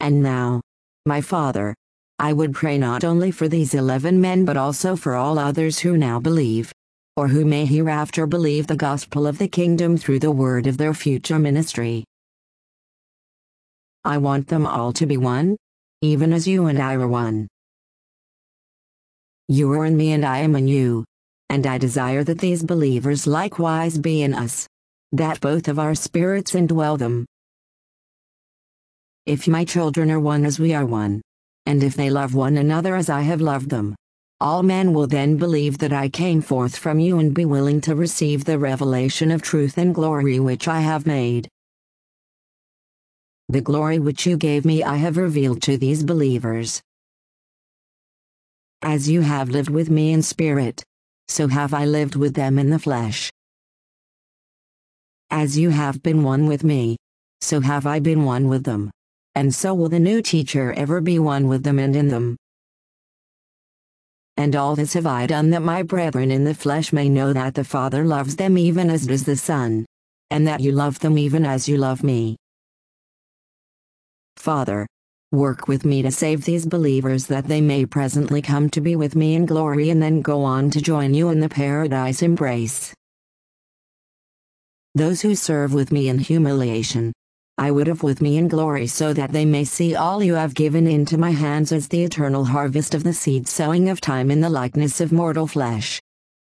And now, my Father, I would pray not only for these 11 men but also for all others who now believe, or who may hereafter believe the gospel of the kingdom through the word of their future ministry. I want them all to be one, even as you and I are one. You are in me and I am in you, and I desire that these believers likewise be in us, that both of our spirits indwell them. If my children are one as we are one, and if they love one another as I have loved them, all men will then believe that I came forth from you and be willing to receive the revelation of truth and glory which I have made. The glory which you gave me I have revealed to these believers. As you have lived with me in spirit, so have I lived with them in the flesh. As you have been one with me, so have I been one with them, and so will the new teacher ever be one with them and in them. And all this have I done that my brethren in the flesh may know that the Father loves them even as does the Son, and that you love them even as you love me. Father, work with me to save these believers that they may presently come to be with me in glory and then go on to join you in the paradise embrace. Those who serve with me in humiliation, I would have with me in glory so that they may see all you have given into my hands as the eternal harvest of the seed sowing of time in the likeness of mortal flesh.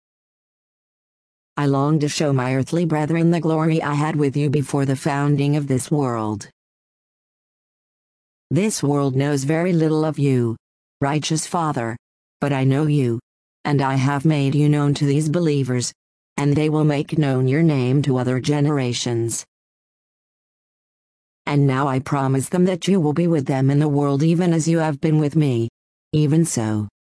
I long to show my earthly brethren the glory I had with you before the founding of this world. This world knows very little of you, righteous Father, but I know you, and I have made you known to these believers, and they will make known your name to other generations. And now I promise them that you will be with them in the world even as you have been with me. Even so,